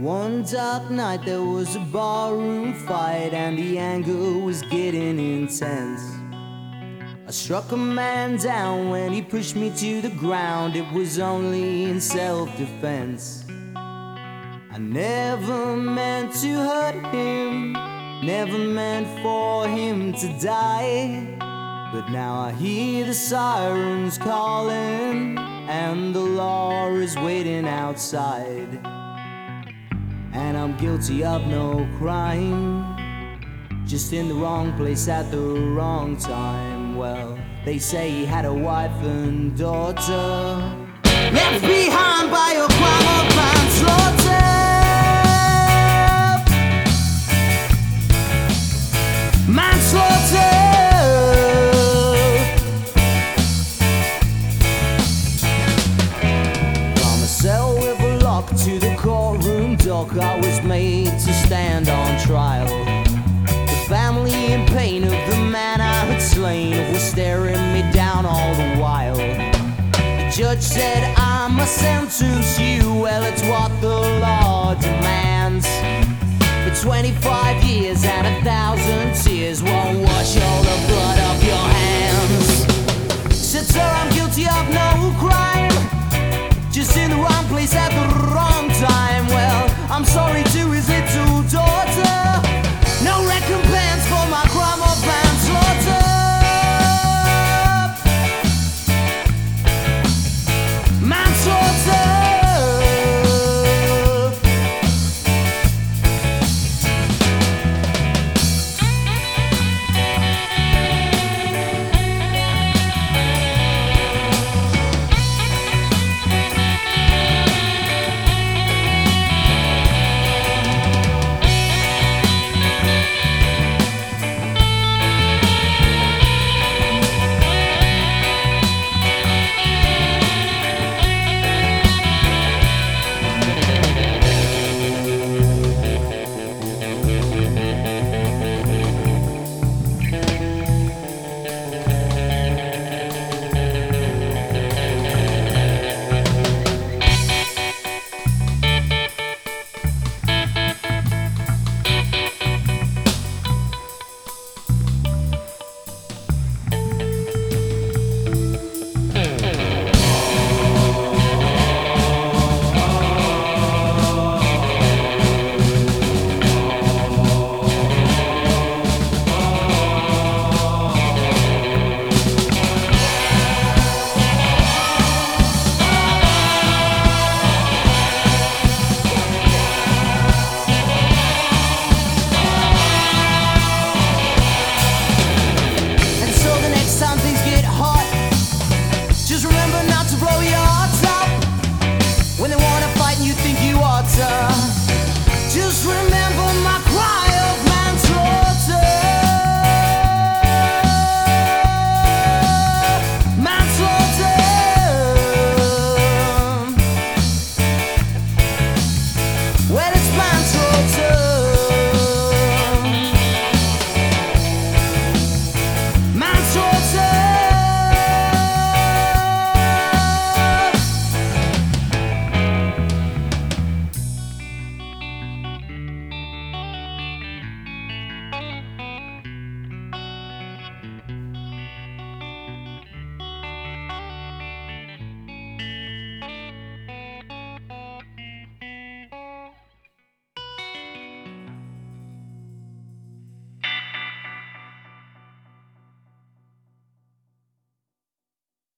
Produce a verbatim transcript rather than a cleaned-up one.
One dark night there was a barroom fight, and the anger was getting intense. I struck a man down when he pushed me to the ground. It was only in self-defense. I never meant to hurt him, never meant for him to die. But now I hear the sirens calling, and the law is waiting outside. And I'm guilty of no crime, just in the wrong place at the wrong time. Well, they say he had a wife and daughter, left behind by a crime of manslaughter. Manslaughter. From a cell with a lock to the courtroom dock, I was made to stand on trial. The family in pain of the man I had slain was staring me down all the while. The judge said, I must sentence you. Well, it's what the law